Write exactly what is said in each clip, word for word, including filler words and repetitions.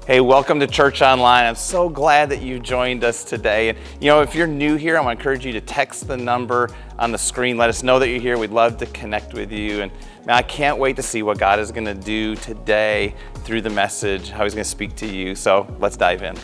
Hey, welcome to Church Online. I'm so glad that you joined us today. And you know, if you're new here, I want to encourage you to text the number on the screen. Let us know that you're here. We'd love to connect with you. And man, I can't wait to see what God is going to do today through the message, how he's going to speak to you. So let's dive in.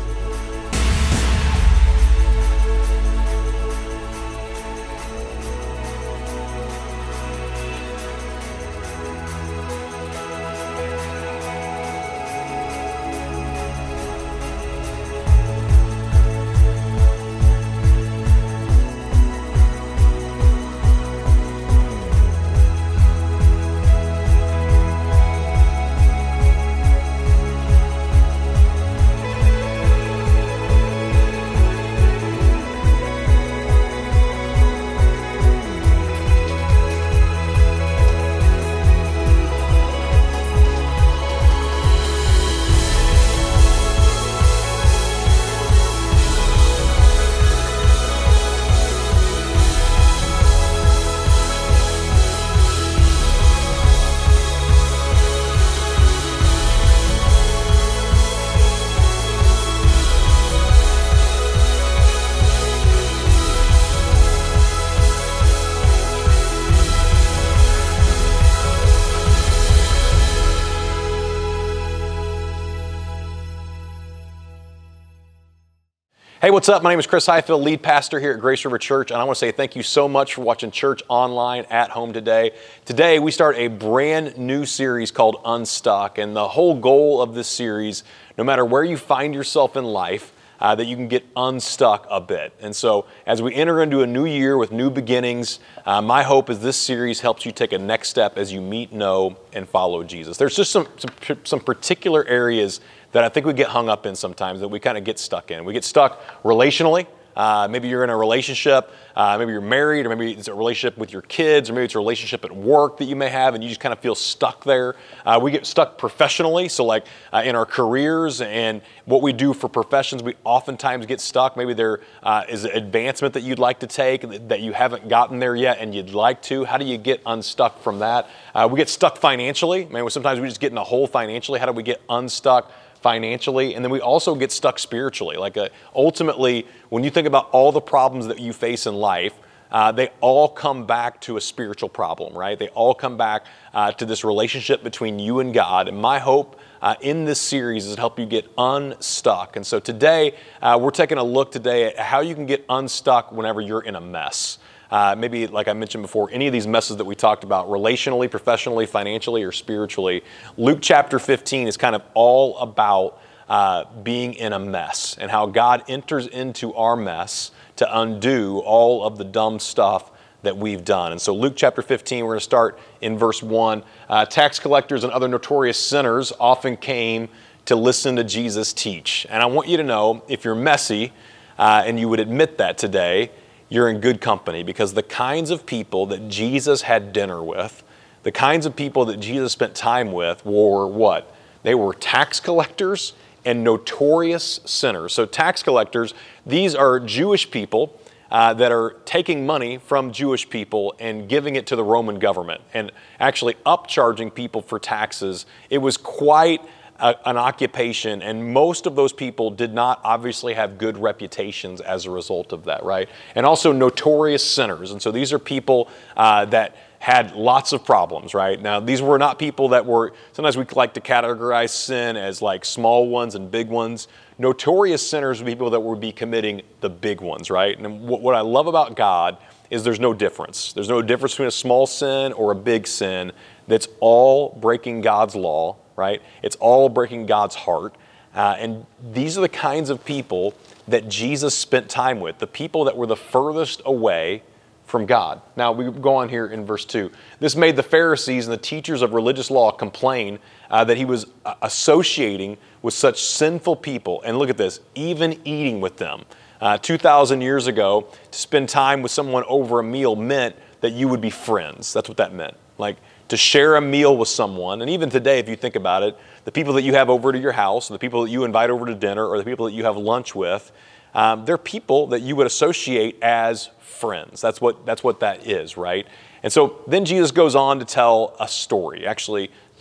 Hey, what's up? My name is Chris Highfield, lead pastor here at Grace River Church, and I want to say thank you so much for watching Church Online at home today. Today, we start a brand new series called Unstuck, and the whole goal of this series, no matter where you find yourself in life, uh, that you can get unstuck a bit. And so, as we enter into a new year with new beginnings, uh, my hope is this series helps you take a next step as you meet, know, and follow Jesus. There's just some, some, some particular areas that I think we get hung up in sometimes, that we kind of get stuck in. We get stuck relationally. Uh, maybe you're in a relationship, uh, maybe you're married, or maybe it's a relationship with your kids, or maybe it's a relationship at work that you may have, and you just kind of feel stuck there. Uh, we get stuck professionally, so like uh, in our careers and what we do for professions, we oftentimes get stuck. Maybe there uh, is an advancement that you'd like to take that you haven't gotten there yet and you'd like to. How do you get unstuck from that? Uh, we get stuck financially. I mean, sometimes we just get in a hole financially. How do we get unstuck financially? And then we also get stuck spiritually. Like uh, ultimately, when you think about all the problems that you face in life, uh, they all come back to a spiritual problem, right? They all come back uh, to this relationship between you and God. And my hope uh, in this series is to help you get unstuck. And so today, uh, we're taking a look today at how you can get unstuck whenever you're in a mess. Uh, maybe, like I mentioned before, any of these messes that we talked about, relationally, professionally, financially, or spiritually, Luke chapter fifteen is kind of all about uh, being in a mess and how God enters into our mess to undo all of the dumb stuff that we've done. And so Luke chapter fifteen, we're going to start in verse one. Uh, Tax collectors and other notorious sinners often came to listen to Jesus teach. And I want you to know, if you're messy, uh, and you would admit that today, you're in good company, because the kinds of people that Jesus had dinner with, the kinds of people that Jesus spent time with were what? They were tax collectors and notorious sinners. So tax collectors, these are Jewish people uh, that are taking money from Jewish people and giving it to the Roman government and actually upcharging people for taxes. It was quite A, an occupation, and most of those people did not obviously have good reputations as a result of that, right? And also notorious sinners. And so these are people uh, that had lots of problems, right? Now, these were not people that were, sometimes we like to categorize sin as like small ones and big ones. Notorious sinners are people that would be committing the big ones, right? And what, what I love about God is there's no difference. There's no difference between a small sin or a big sin. That's all breaking God's law, right? It's all breaking God's heart. Uh, and these are the kinds of people that Jesus spent time with, the people that were the furthest away from God. Now, we go on here in verse two. This made the Pharisees and the teachers of religious law complain uh, that he was uh, associating with such sinful people. And look at this, even eating with them. Uh, two thousand years ago, to spend time with someone over a meal meant that you would be friends. That's what that meant. Like, to share a meal with someone. And even today, if you think about it, the people that you have over to your house, the people that you invite over to dinner, or the people that you have lunch with, um, they're people that you would associate as friends. That's what, that's what that is, right? And so then Jesus goes on to tell a story, actually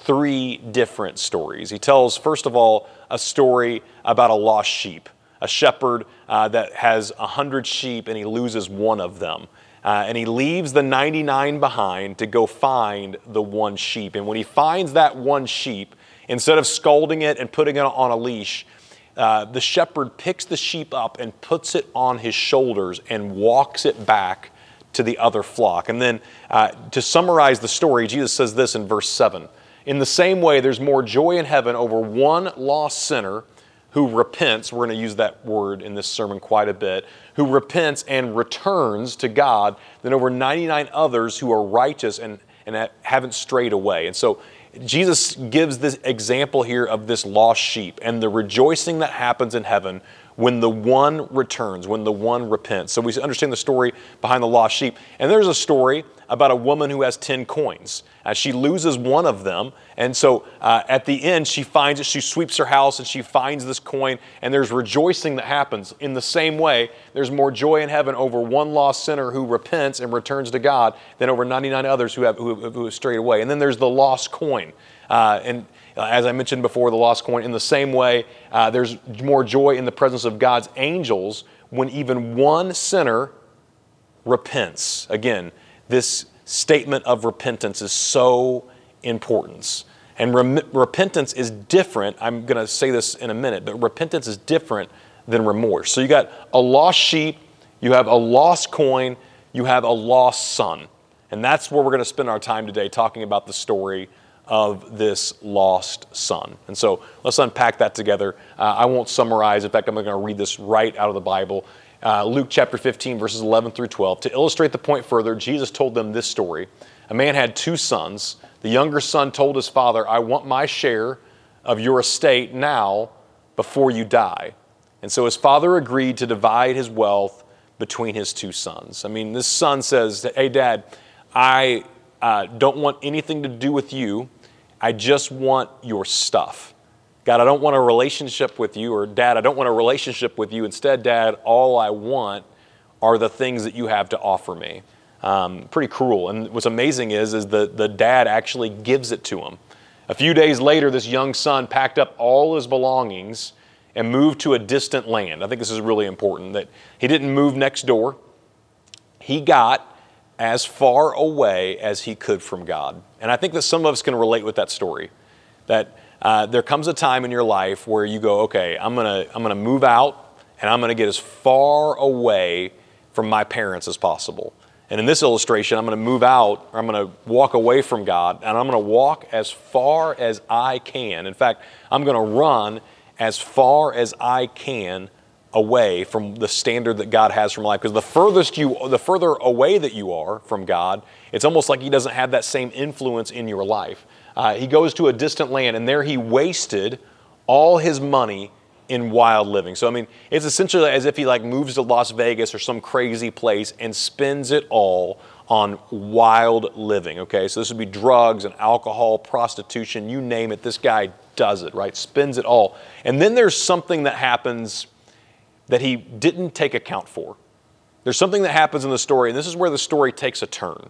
three different stories. He tells, first of all, a story about a lost sheep, a shepherd uh, that has a hundred sheep and he loses one of them. Uh, and he leaves the ninety-nine behind to go find the one sheep. And when he finds that one sheep, instead of scolding it and putting it on a leash, uh, the shepherd picks the sheep up and puts it on his shoulders and walks it back to the other flock. And then uh, to summarize the story, Jesus says this in verse seven. In the same way, there's more joy in heaven over one lost sinner who repents, we're going to use that word in this sermon quite a bit, who repents and returns to God than over ninety-nine others who are righteous and, and haven't strayed away. And so Jesus gives this example here of this lost sheep and the rejoicing that happens in heaven when the one returns, when the one repents. So we understand the story behind the lost sheep. And there's a story about a woman who has ten coins. Uh, she loses one of them, and so uh, at the end she finds it, she sweeps her house and she finds this coin, and there's rejoicing that happens. In the same way, there's more joy in heaven over one lost sinner who repents and returns to God than over ninety-nine others who have, who, who have strayed away. And then there's the lost coin. Uh, and uh, as I mentioned before, the lost coin, in the same way, uh, there's more joy in the presence of God's angels when even one sinner repents. Again, this statement of repentance is so important. And rem- repentance is different. I'm going to say this in a minute, but repentance is different than remorse. So you got a lost sheep, you have a lost coin, you have a lost son. And that's where we're going to spend our time today, talking about the story of this lost son. And so let's unpack that together. Uh, I won't summarize. In fact, I'm going to read this right out of the Bible. Uh, Luke chapter fifteen, verses eleven through twelve. To illustrate the point further, Jesus told them this story. A man had two sons. The younger son told his father, I want my share of your estate now before you die. And so his father agreed to divide his wealth between his two sons. I mean, this son says, hey, Dad, I uh, don't want anything to do with you. I just want your stuff. God, I don't want a relationship with you, or Dad, I don't want a relationship with you. Instead, Dad, all I want are the things that you have to offer me. Um, pretty cruel. And what's amazing is, is the, the dad actually gives it to him. A few days later, this young son packed up all his belongings and moved to a distant land. I think this is really important, that he didn't move next door. He got as far away as he could from God. And I think that some of us can relate with that story, that Uh, there comes a time in your life where you go, okay, I'm gonna I'm gonna move out and I'm gonna get as far away from my parents as possible. And in this illustration, I'm gonna move out, or I'm gonna walk away from God, and I'm gonna walk as far as I can. In fact, I'm gonna run as far as I can away from the standard that God has for my life. Because the furthest you, the further away that you are from God, it's almost like He doesn't have that same influence in your life. Uh, he goes to a distant land, and there he wasted all his money in wild living. So, I mean, it's essentially as if he like moves to Las Vegas or some crazy place and spends it all on wild living, okay? So this would be drugs and alcohol, prostitution, you name it. This guy does it, right? Spends it all. And then there's something that happens that he didn't take account for. There's something that happens in the story, and this is where the story takes a turn.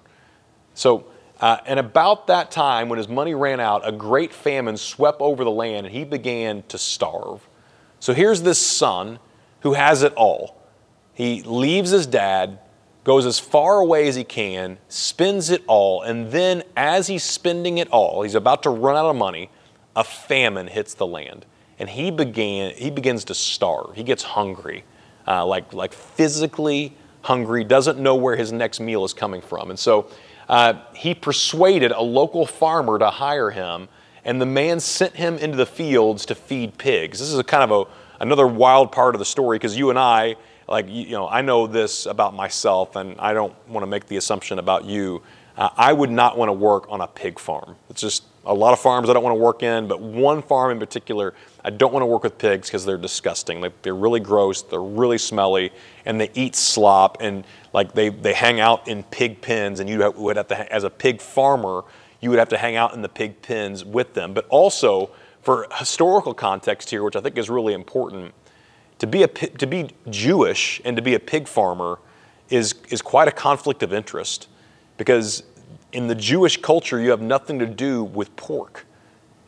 So, Uh, and about that time, when his money ran out, a great famine swept over the land, and he began to starve. So here's this son who has it all. He leaves his dad, goes as far away as he can, spends it all, and then as he's spending it all, he's about to run out of money, a famine hits the land. And he began he begins to starve. He gets hungry, uh, like, like physically hungry, doesn't know where his next meal is coming from. And so Uh, he persuaded a local farmer to hire him, and the man sent him into the fields to feed pigs. This is a kind of a another wild part of the story, because you and I, like you, you know, I know this about myself, and I don't want to make the assumption about you. Uh, I would not want to work on a pig farm. It's just a lot of farms I don't want to work in, but one farm in particular, I don't want to work with pigs because they're disgusting. Like, they're really gross, they're really smelly, and they eat slop, and like they, they hang out in pig pens, and you would have to, as a pig farmer, you would have to hang out in the pig pens with them. But also, for historical context here, which I think is really important, to be a to be Jewish and to be a pig farmer is is quite a conflict of interest, because in the Jewish culture, you have nothing to do with pork.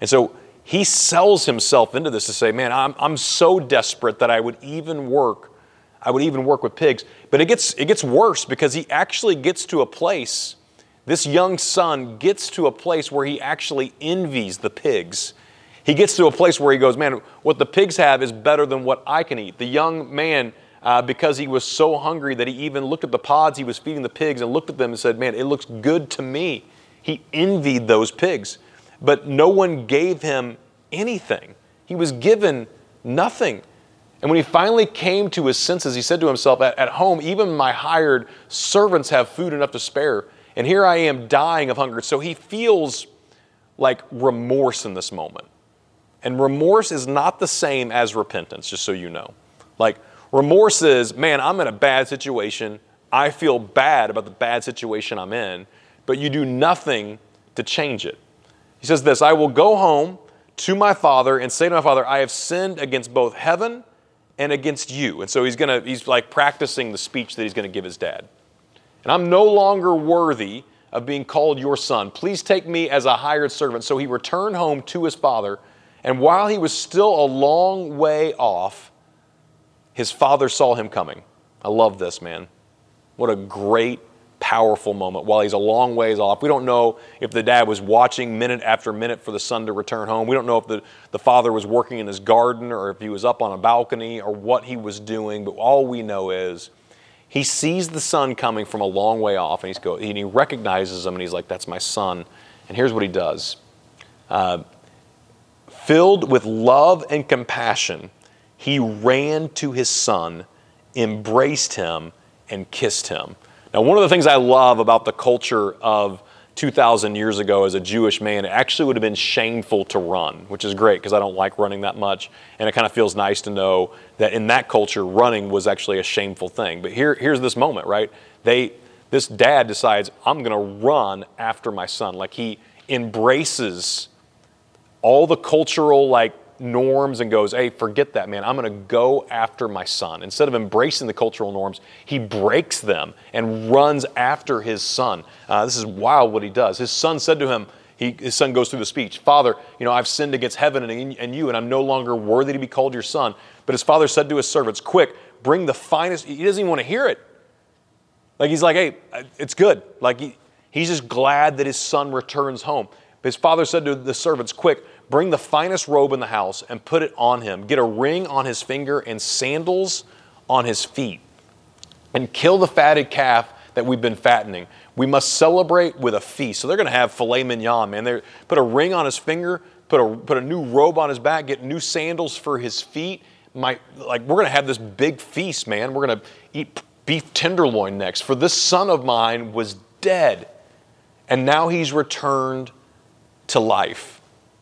And so he sells himself into this to say, man, I'm, I'm so desperate that I would even work, I would even work with pigs. But it gets, it gets worse because he actually gets to a place, this young son gets to a place where he actually envies the pigs. He gets to a place where he goes, man, what the pigs have is better than what I can eat. The young man, uh, because he was so hungry that he even looked at the pods he was feeding the pigs and looked at them and said, man, it looks good to me. He envied those pigs. But no one gave him anything. He was given nothing. And when he finally came to his senses, he said to himself, at, at home, even my hired servants have food enough to spare. And here I am dying of hunger. So he feels like remorse in this moment. And remorse is not the same as repentance, just so you know. Like remorse is, man, I'm in a bad situation. I feel bad about the bad situation I'm in, but you do nothing to change it. He says this, I will go home to my father and say to my father, I have sinned against both heaven and against you. And so he's gonna, he's like practicing the speech that he's gonna give his dad. And I'm no longer worthy of being called your son. Please take me as a hired servant. So he returned home to his father. And while he was still a long way off, his father saw him coming. I love this, man. What a great, powerful moment. While he's a long ways off, we don't know if the dad was watching minute after minute for the son to return home. We don't know if the, the father was working in his garden or if he was up on a balcony or what he was doing. But all we know is he sees the son coming from a long way off, and, he's go, and he recognizes him, and he's like, that's my son. And here's what he does. Uh, Filled with love and compassion, he ran to his son, embraced him, and kissed him. Now, one of the things I love about the culture of two thousand years ago as a Jewish man, it actually would have been shameful to run, which is great because I don't like running that much. And it kind of feels nice to know that in that culture, running was actually a shameful thing. But here, here's this moment, right? They, this dad decides, I'm going to run after my son. Like he embraces all the cultural like norms and goes, hey, forget that, man. I'm going to go after my son. Instead of embracing the cultural norms, he breaks them and runs after his son. Uh, this is wild what he does. His son said to him, he, his son goes through the speech, Father, you know, I've sinned against heaven and, and you, and I'm no longer worthy to be called your son. But his father said to his servants, quick, bring the finest. He doesn't even want to hear it. Like he's like, hey, it's good. Like he, he's just glad that his son returns home. But his father said to the servants, quick, bring the finest robe in the house and put it on him. Get a ring on his finger and sandals on his feet. And kill the fatted calf that we've been fattening. We must celebrate with a feast. So they're going to have filet mignon, man. They put a ring on his finger, put a put a new robe on his back, get new sandals for his feet. My, like we're going to have this big feast, man. We're going to eat beef tenderloin next. For this son of mine was dead, and now he's returned to life.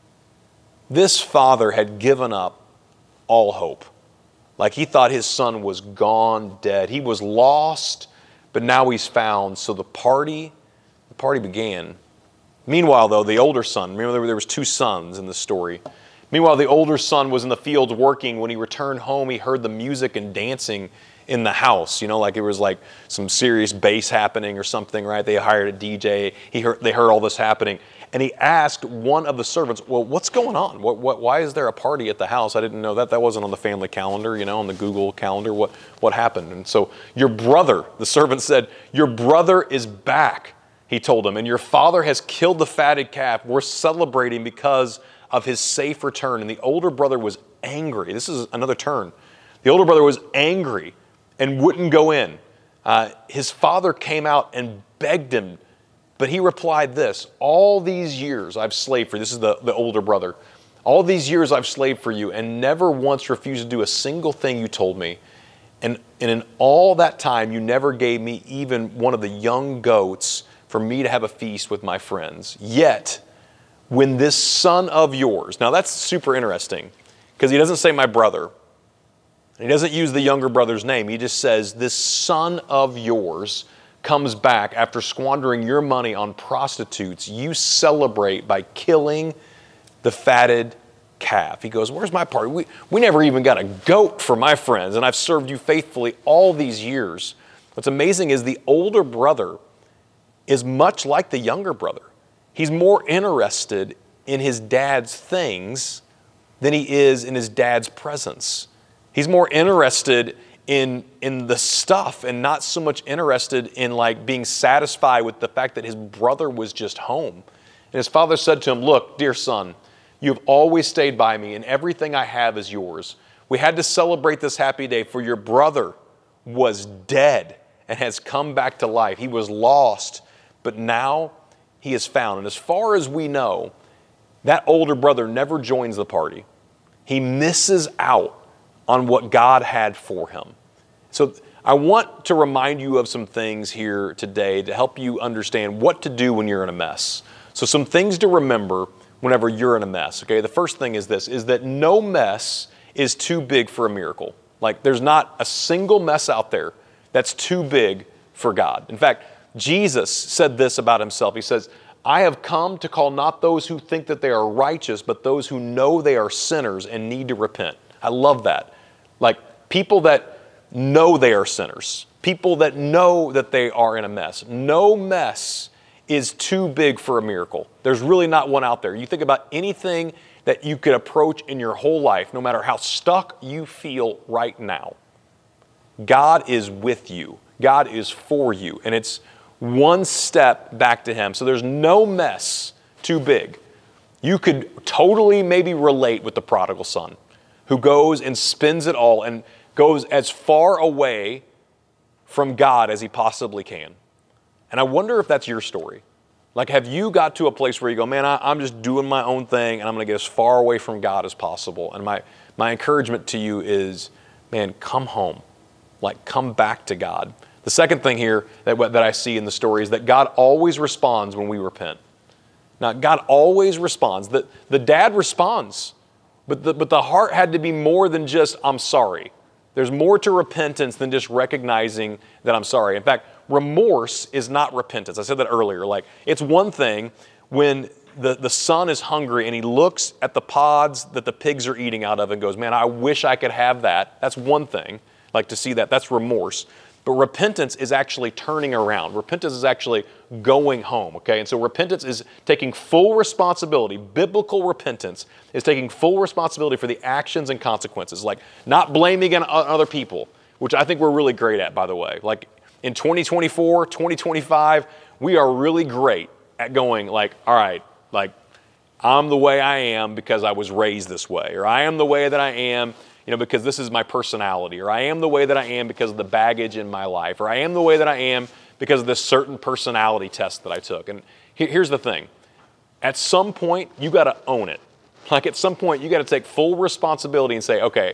This father had given up all hope. Like he thought his son was gone, dead. He was lost, but now he's found. So the party, the party began. Meanwhile, though, the older son, remember there was two sons in the story. Meanwhile, the older son was in the fields working. When he returned home, he heard the music and dancing in the house. You know, like it was like some serious bass happening or something, right? They hired a D J. He heard, they heard all this happening. And he asked one of the servants, well, what's going on? What, what, why is there a party at the house? I didn't know that. That wasn't on the family calendar, you know, on the Google calendar. What, what happened? And so your brother, the servant said, your brother is back, he told him, and your father has killed the fatted calf. We're celebrating because of his safe return. And the older brother was angry. This is another turn. The older brother was angry and wouldn't go in. Uh, his father came out and begged him. But he replied this, all these years I've slaved for you. This is the, the older brother. All these years I've slaved for you and never once refused to do a single thing you told me. And, and in all that time, you never gave me even one of the young goats for me to have a feast with my friends. Yet, when this son of yours, now that's super interesting because he doesn't say my brother. He doesn't use the younger brother's name. He just says, this son of yours comes back after squandering your money on prostitutes. You celebrate by killing the fatted calf. He goes, where's my part? We, we never even got a goat for my friends, and I've served you faithfully all these years. What's amazing is the older brother is much like the younger brother. He's more interested in his dad's things than he is in his dad's presence. He's more interested in, in the stuff and not so much interested in like being satisfied with the fact that his brother was just home. And his father said to him, "Look, dear son, you've always stayed by me and everything I have is yours. We had to celebrate this happy day for your brother was dead and has come back to life. He was lost, but now he is found." And as far as we know, that older brother never joins the party. He misses out on what God had for him. So I want to remind you of some things here today to help you understand what to do when you're in a mess. So some things to remember whenever you're in a mess, okay? The first thing is this, is that no mess is too big for a miracle. Like there's not a single mess out there that's too big for God. In fact, Jesus said this about himself. He says, "I have come to call not those who think that they are righteous, but those who know they are sinners and need to repent." I love that. Like people that know they are sinners, people that know that they are in a mess. No mess is too big for a miracle. There's really not one out there. You think about anything that you could approach in your whole life, no matter how stuck you feel right now. God is with you. God is for you. And it's one step back to him. So there's no mess too big. You could totally maybe relate with the prodigal son who goes and spends it all and goes as far away from God as he possibly can. And I wonder if that's your story. Like, have you got to a place where you go, man, I, I'm just doing my own thing and I'm going to get as far away from God as possible? And my, my encouragement to you is, man, come home. Like, come back to God. The second thing here that, that I see in the story is that God always responds when we repent. Now, God always responds. The, the dad responds, but the, but the heart had to be more than just, I'm sorry. There's more to repentance than just recognizing that I'm sorry. In fact, remorse is not repentance. I said that earlier. Like, it's one thing when the, the son is hungry and he looks at the pods that the pigs are eating out of and goes, man, I wish I could have that. That's one thing. Like to see that, that's remorse. But repentance is actually turning around. Repentance is actually going home, okay? And so repentance is taking full responsibility. Biblical repentance is taking full responsibility for the actions and consequences, like not blaming on other people, which I think we're really great at, by the way. Like in twenty twenty-four, twenty twenty-five, we are really great at going like, all right, like I'm the way I am because I was raised this way, or I am the way that I am you know, because this is my personality, or I am the way that I am because of the baggage in my life, or I am the way that I am because of this certain personality test that I took. And here's the thing. At some point, you got to own it. Like at some point, you got to take full responsibility and say, okay,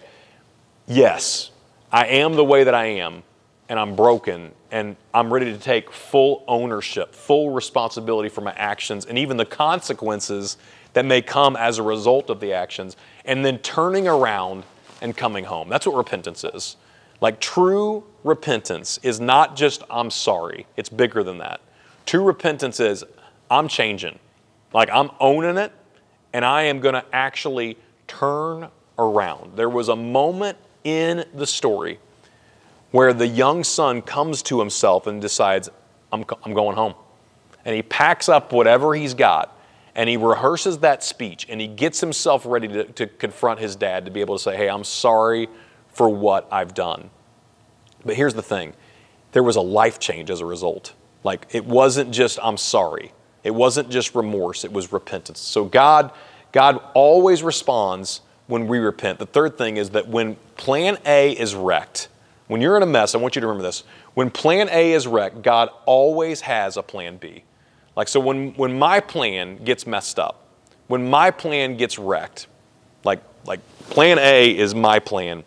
yes, I am the way that I am, and I'm broken, and I'm ready to take full ownership, full responsibility for my actions, and even the consequences that may come as a result of the actions, and then turning around and coming home. That's what repentance is. Like true repentance is not just I'm sorry. It's bigger than that. True repentance is I'm changing. Like I'm owning it and I am going to actually turn around. There was a moment in the story where the young son comes to himself and decides I'm, I'm going home. And he packs up whatever he's got and he rehearses that speech and he gets himself ready to, to confront his dad to be able to say, hey, I'm sorry for what I've done. But here's the thing. There was a life change as a result. Like it wasn't just I'm sorry. It wasn't just remorse. It was repentance. So God, God always responds when we repent. The third thing is that when plan A is wrecked, when you're in a mess, I want you to remember this. When plan A is wrecked, God always has a plan B. Like, so when, when my plan gets messed up, when my plan gets wrecked, like, like plan A is my plan,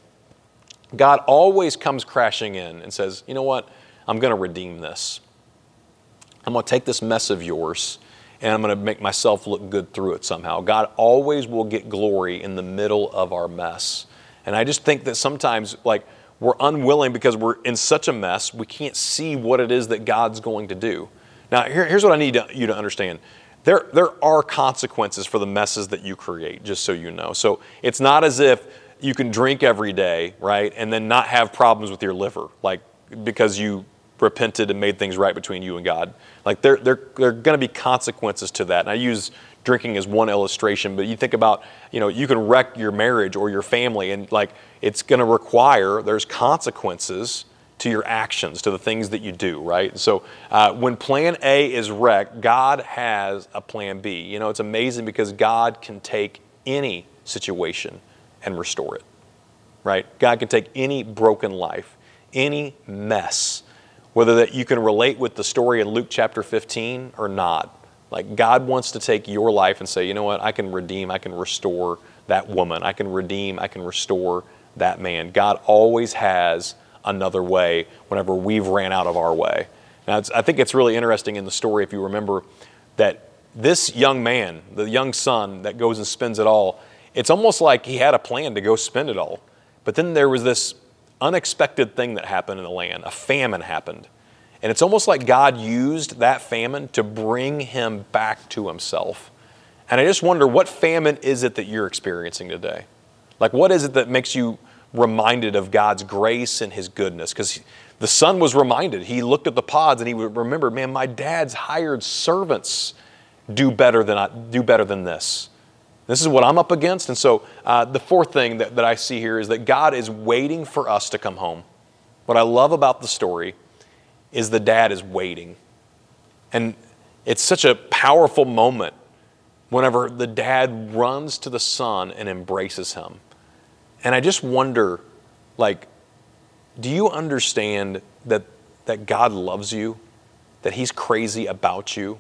God always comes crashing in and says, you know what? I'm going to redeem this. I'm going to take this mess of yours and I'm going to make myself look good through it somehow. God always will get glory in the middle of our mess. And I just think that sometimes, like, we're unwilling because we're in such a mess, we can't see what it is that God's going to do. Now, here, here's what I need to, you to understand. There, there are consequences for the messes that you create, just so you know. So it's not as if you can drink every day, right, and then not have problems with your liver, like because you repented and made things right between you and God. Like there, there, there are going to be consequences to that. And I use drinking is one illustration, but you think about, you know, you can wreck your marriage or your family, and like it's going to require, there's consequences to your actions, to the things that you do, right? So uh, when plan A is wrecked, God has a plan B. You know, it's amazing because God can take any situation and restore it, right? God can take any broken life, any mess, whether that you can relate with the story in Luke chapter fifteen or not. Like God wants to take your life and say, you know what, I can redeem, I can restore that woman, I can redeem, I can restore that man. God always has another way whenever we've ran out of our way. Now, it's, I think it's really interesting in the story, if you remember, that this young man, the young son that goes and spends it all, it's almost like he had a plan to go spend it all. But then there was this unexpected thing that happened in the land. A famine happened. And it's almost like God used that famine to bring him back to himself. And I just wonder, what famine is it that you're experiencing today? Like, what is it that makes you reminded of God's grace and his goodness? Because the son was reminded. He looked at the pods and he would remember, man, my dad's hired servants do better than I, do better than this. This is what I'm up against. And so uh, the fourth thing that, that I see here is that God is waiting for us to come home. What I love about the story is the dad is waiting. And it's such a powerful moment whenever the dad runs to the son and embraces him. And I just wonder, like, do you understand that, that God loves you, that he's crazy about you?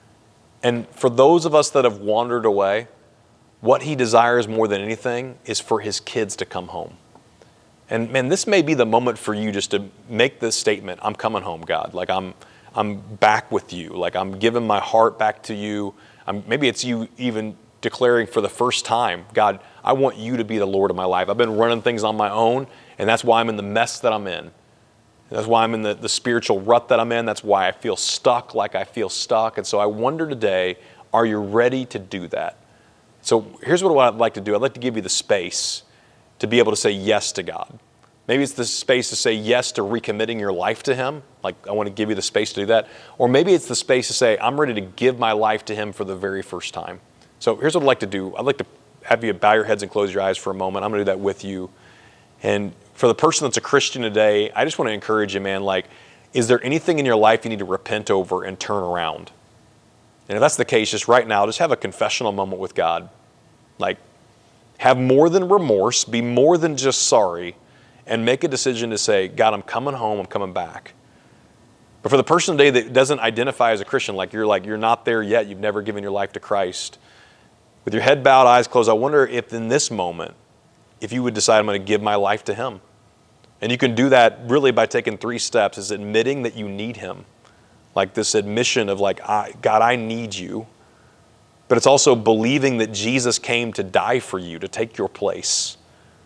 And for those of us that have wandered away, what he desires more than anything is for his kids to come home. And man, this may be the moment for you just to make this statement, I'm coming home, God. Like I'm I'm back with you. Like I'm giving my heart back to you. I'm, maybe it's you even declaring for the first time, God, I want you to be the Lord of my life. I've been running things on my own, and that's why I'm in the mess that I'm in. That's why I'm in the, the spiritual rut that I'm in. That's why I feel stuck like I feel stuck. And so I wonder today, are you ready to do that? So here's what I'd like to do. I'd like to give you the space to be able to say yes to God. Maybe it's the space to say yes to recommitting your life to him. Like, I want to give you the space to do that. Or maybe it's the space to say, I'm ready to give my life to him for the very first time. So here's what I'd like to do. I'd like to have you bow your heads and close your eyes for a moment. I'm going to do that with you. And for the person that's a Christian today, I just want to encourage you, man, like, is there anything in your life you need to repent over and turn around? And if that's the case, just right now, just have a confessional moment with God. Like, have more than remorse, be more than just sorry, and make a decision to say, God, I'm coming home, I'm coming back. But for the person today that doesn't identify as a Christian, like you're like, you're not there yet, you've never given your life to Christ, with your head bowed, eyes closed, I wonder if in this moment, if you would decide I'm going to give my life to him. And you can do that really by taking three steps, is admitting that you need him. Like this admission of like, I, God, I need you. But it's also believing that Jesus came to die for you, to take your place.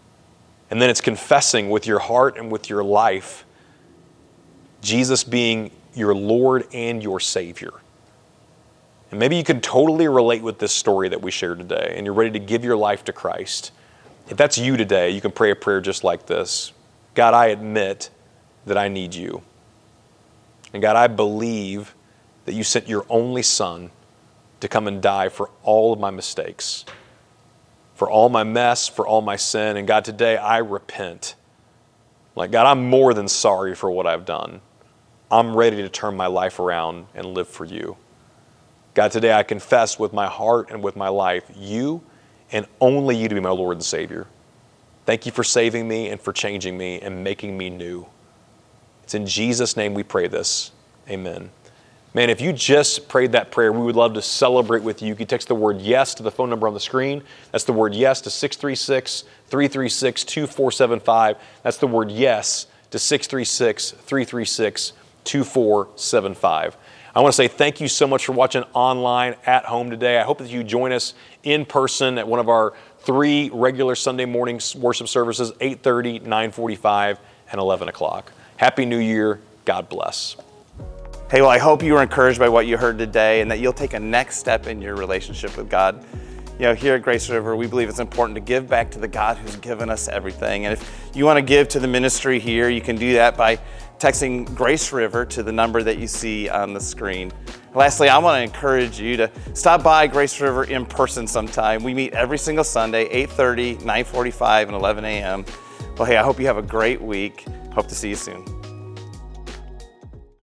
And then it's confessing with your heart and with your life, Jesus being your Lord and your Savior. And maybe you can totally relate with this story that we shared today, and you're ready to give your life to Christ. If that's you today, you can pray a prayer just like this. God, I admit that I need you. And God, I believe that you sent your only Son to come and die for all of my mistakes, for all my mess, for all my sin. And God, today I repent. Like, God, I'm more than sorry for what I've done. I'm ready to turn my life around and live for you. God, today I confess with my heart and with my life, you and only you to be my Lord and Savior. Thank you for saving me and for changing me and making me new. It's in Jesus' name we pray this. Amen. Man, if you just prayed that prayer, we would love to celebrate with you. You can text the word yes to the phone number on the screen. That's the word yes to six three six, three three six, two four seven five. That's the word yes to six three six, three three six, two four seven five. I want to say thank you so much for watching online at home today. I hope that you join us in person at one of our three regular Sunday morning worship services, eight thirty, nine forty-five, and eleven o'clock. Happy New Year. God bless. Hey, well, I hope you were encouraged by what you heard today and that you'll take a next step in your relationship with God. You know, here at Grace River, we believe it's important to give back to the God who's given us everything. And if you want to give to the ministry here, you can do that by texting Grace River to the number that you see on the screen. Lastly, I want to encourage you to stop by Grace River in person sometime. We meet every single Sunday, eight thirty, nine forty-five, and eleven a m Well, hey, I hope you have a great week. Hope to see you soon.